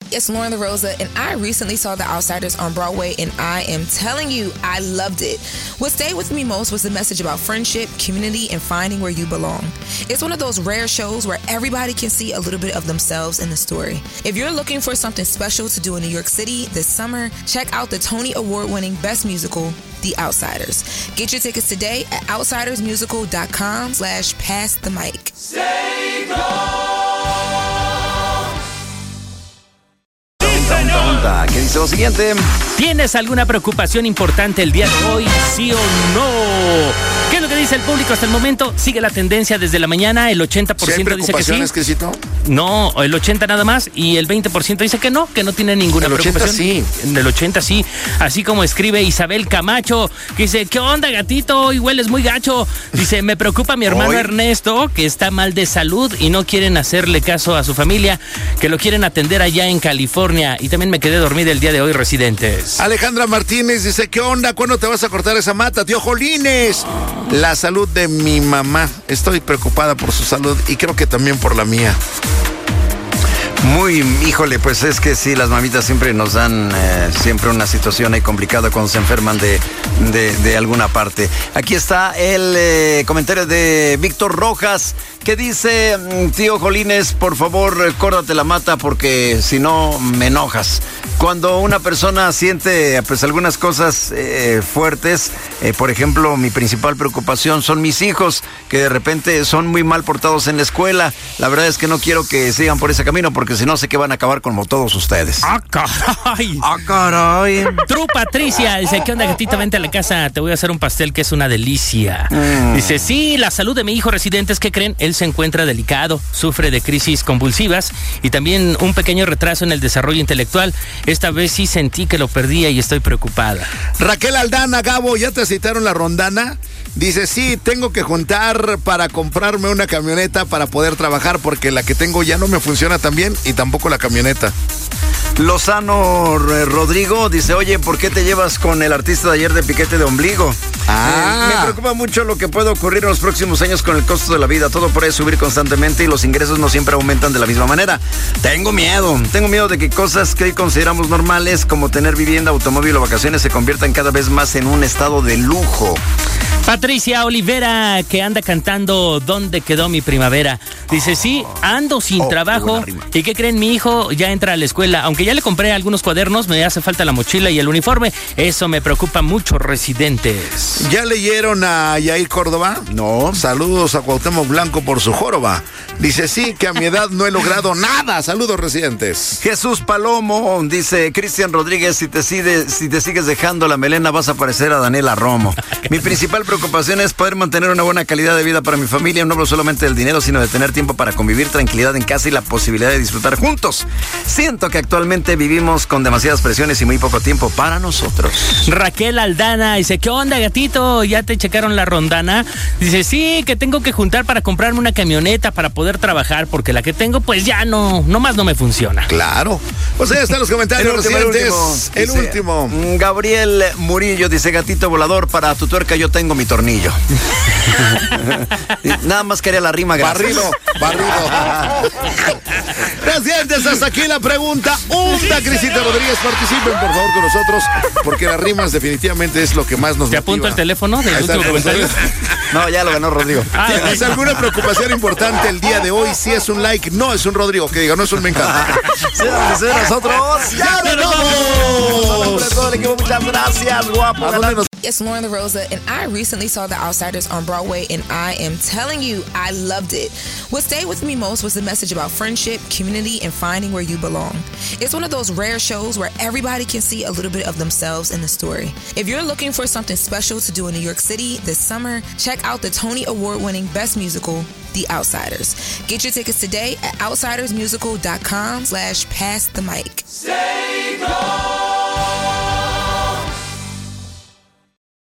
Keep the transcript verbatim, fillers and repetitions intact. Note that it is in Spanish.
It's Lauren LaRosa, and I recently saw The Outsiders on Broadway, and I am telling you, I loved it. What stayed with me most was the message about friendship, community, and finding where you belong. It's one of those rare shows where everybody can see a little bit of themselves in the story. If you're looking for something special to do in New York City this summer, check out the Tony Award-winning Best Musical, The Outsiders. Get your tickets today at outsidersmusical.com slash pass the mic. Stay gone. ¿Qué dice lo siguiente? ¿Tienes alguna preocupación importante el día de hoy? ¿Sí o no? ¿Qué es lo que dice el público hasta el momento? Sigue la tendencia desde la mañana. El ochenta por ciento dice que sí. Crisito? No, el ochenta nada más. Y el veinte por ciento dice que no, que no tiene ninguna el preocupación. ochenta sí. El ochenta sí. Así como escribe Isabel Camacho, que dice, ¿qué onda, gatito? Hoy hueles muy gacho. Dice, me preocupa mi hermano Hoy. Ernesto, que está mal de salud y no quieren hacerle caso a su familia, que lo quieren atender allá en California. Y también me quedé dormida el día de hoy, residentes. Alejandra Martínez dice, ¿qué onda? ¿Cuándo te vas a cortar esa mata, tío Jolines? La salud de mi mamá. Estoy preocupada por su salud y creo que también por la mía. Muy, híjole, pues es que sí, las mamitas siempre nos dan eh, siempre una situación ahí complicada cuando se enferman de, de, de alguna parte. Aquí está el eh, comentario de Víctor Rojas, que dice, tío Jolines, por favor, córtate la mata porque si no me enojas. Cuando una persona siente pues algunas cosas eh, fuertes, eh, por ejemplo, mi principal preocupación son mis hijos, que de repente son muy mal portados en la escuela. La verdad es que no quiero que sigan por ese camino porque si no sé que van a acabar como todos ustedes. ¡Ah, caray! ¡Ah, caray! Tru Patricia dice, ¿qué onda, gatita? Vente a la casa, te voy a hacer un pastel que es una delicia. Mm. Dice, sí, la salud de mi hijo residente, ¿qué creen? Él se encuentra delicado, sufre de crisis convulsivas y también un pequeño retraso en el desarrollo intelectual. Esta vez sí sentí que lo perdía y estoy preocupada. Raquel Aldana, Gabo, ¿ya te citaron la rondana? Dice, sí, tengo que juntar para comprarme una camioneta para poder trabajar porque la que tengo ya no me funciona tan bien y tampoco la camioneta. Lozano Rodrigo dice, oye, ¿por qué te llevas con el artista de ayer de piquete de ombligo? Ah. Eh, me preocupa mucho lo que puede ocurrir en los próximos años con el costo de la vida. Todo puede subir constantemente y los ingresos no siempre aumentan de la misma manera. Tengo miedo, tengo miedo de que cosas que hoy consideramos normales, como tener vivienda, automóvil o vacaciones, se conviertan cada vez más en un estado de lujo. Patricia Olivera, que anda cantando ¿Dónde quedó mi primavera? Dice, sí, ando sin oh, trabajo. ¿Y qué creen? Mi hijo ya entra a la escuela. Aunque ya le compré algunos cuadernos, me hace falta la mochila y el uniforme. Eso me preocupa mucho, residentes. ¿Ya leyeron a Yair Córdoba? No. Saludos a Cuauhtémoc Blanco por su joroba. Dice, sí, que a mi edad no he logrado nada. Saludos, residentes. Jesús Palomo dice, Cristian Rodríguez, si te, sigue, si te sigues dejando la melena vas a parecer a Daniela Romo. Mi principal preocupación es poder mantener una buena calidad de vida para mi familia. No hablo solamente del dinero, sino de tener tiempo para convivir, tranquilidad en casa y la posibilidad de disfrutar juntos. Siento que actualmente vivimos con demasiadas presiones y muy poco tiempo para nosotros. Raquel Aldana dice, ¿qué onda, gatito? ¿Ya te checaron la rondana? Dice, sí, que tengo que juntar para comprarme una camioneta para poder trabajar, porque la que tengo pues ya no, nomás no me funciona. Claro. Pues ahí están los comentarios recientes. El último. El último. Dice, Gabriel Murillo dice, gatito volador, para tu tuerca yo tengo mi tornillo. Nada más quería la rima. Barrido, barrido. Residentes, hasta aquí la pregunta. Unda, Crisita Rodríguez, participen por favor con nosotros, porque las rimas definitivamente es lo que más nos ¿Te motiva. apunto el teléfono del último comentario? No, ya lo ganó Rodrigo. Ah, ¿tienes alguna preocupación importante el día de hoy? Si es un like, no es un Rodrigo, que diga, no es un me encanta. Señores, nosotros ya nos vamos. Muchas gracias, guapo. It's Lauren LaRosa, and I recently saw The Outsiders on Broadway, and I am telling you, I loved it. What stayed with me most was the message about friendship, community, and finding where you belong. It's one of those rare shows where everybody can see a little bit of themselves in the story. If you're looking for something special to do in New York City this summer, check out the Tony Award-winning Best Musical, The Outsiders. Get your tickets today at outsidersmusical.com slash pass the mic. Stay gone.